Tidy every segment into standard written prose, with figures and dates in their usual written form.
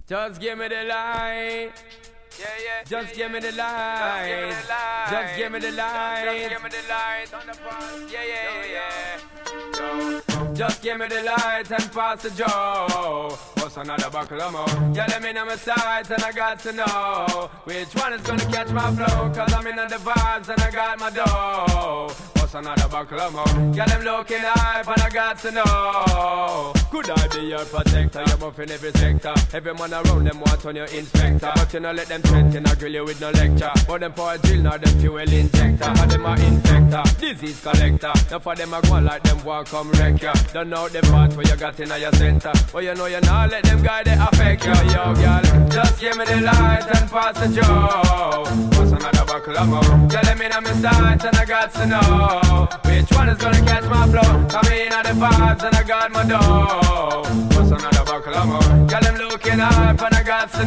Just give me the light. Yeah, yeah. Just give me the light. Just give me the light. Just give me the light on the bus. Yeah, yeah, yeah. Just give me the light and pass the joe. What's another buckle of more? Yeah, let me know my sights and I got to know which one is gonna catch my flow. Cause I'm in the vibes and I got my dough. What's another buckle of more? Yeah, them looking hype and I got to know. Could I be your protector? You're buff in every sector. Every man around them want on your inspector. But you know let them threaten, I grill you with no lecture. But them for a drill, now them fuel injector. And them a infector, disease collector. Now for them a go like them walk come wreck ya. Don't know the part where you got in your center. But you know you not let them guy they affect you. Yo, girl, just give me the light and pass the joe. What's another buckle of more? Yeah, let me know my sights and I got to know which one is gonna catch my flow. Come in at the vibes and I got my dough. What's another buckle of more? Yeah, them looking up and I got to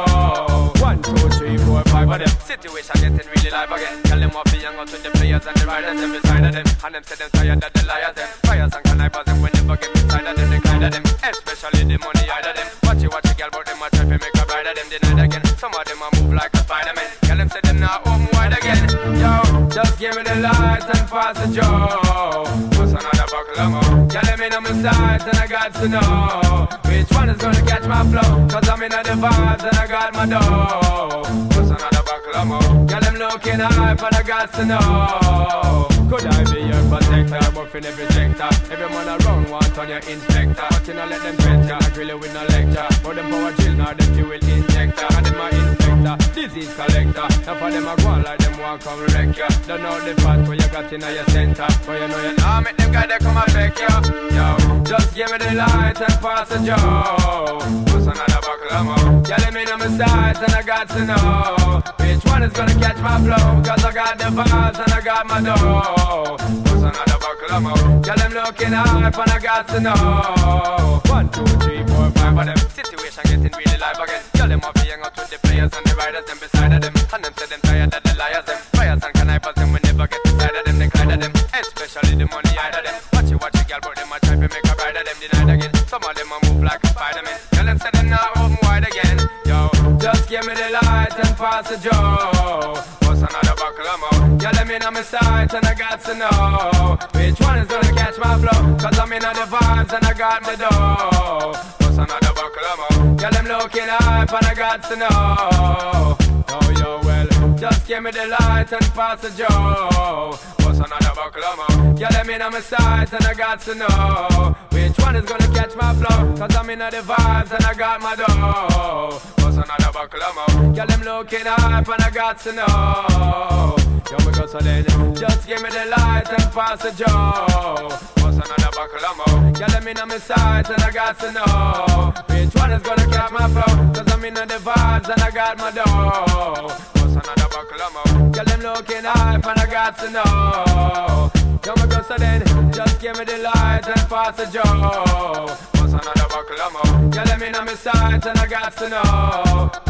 know 1, 2, 3, 4, 5 of them. Situation getting really live again. Tell them what be young out with the players and the riders them beside of them. And them say them tired of the liars them. Fires and connivers them when they forget beside of them. They kind of them, especially the money out of them. Watch you girl, but them a try to make a bride of them denied again. Some of them a move like a Spider-Man. Tell them say them not home wide again. Yo, just give me the light and pass the joe. What's another buckle of more? Yeah, let me know my sights and I got to know which one is gonna catch my flow. Cause I'm in the vibes and I got my dough. What's another buckle of more? Yeah, them looking hype and I got to know. Could I be your protector? I'm up in every sector. Every man around want on your inspector. But you know let them pressure, I grill you with no lecture. But them power chill, now them fuel injector. And them a infector, disease collector. Now for them a go on like them walk come wreck ya. Don't know the part where you got in your center. But you know you nah make them guy they come and wreck ya. Yo, just give me the light and pass the joe. What's another buckle of more? Yeah, let me know my sights and I got to know which one is gonna catch my flow. Cause I got the vibes and I got my dough. What's another buckle of more? Yeah, them looking hype and I got to know 1, 2, 3, 4, 5 of them. Situation getting really live again. Tell them what be young out with the players and the riders them beside of them. And them say them tired of the liars them. Fires and connivers them we never get beside of them. They kind of them, especially the money out of them. Watch you girl, but them a try to make a bride of them denied again. Some of them a move like a Spider-Man. Tell them say them not open wide again. Yo, just give me the light and pass the joe. What's another buckle of more? Yeah, let me know my sights and I got to know which one is gonna catch my flow. Cause I'm in the vibes and I got my dough. What's another buckle of more? Yeah, them looking hype and I got to know. Oh, yo, well, just give me the light and pass the joe. What's another buckle of more? Yeah, let me know my sights and I got to know which one is gonna catch my flow. Cause I'm in the vibes and I got my dough. What's another buckle of more? Yeah, them looking hype and I got to know. Yo, we go so then, just give me the light and pass the joe. What's another buckle of more? Yeah, let me know my sights and I got to know which one is gonna catch my flow. Cause I'm in the vibes and I got my dough. What's another buckle of more? Yeah, them looking hype and I got to know. Yo, we go so then, just give me the light and pass the joe. What's another buckle of more? Yeah, let me know my sights and I got to know.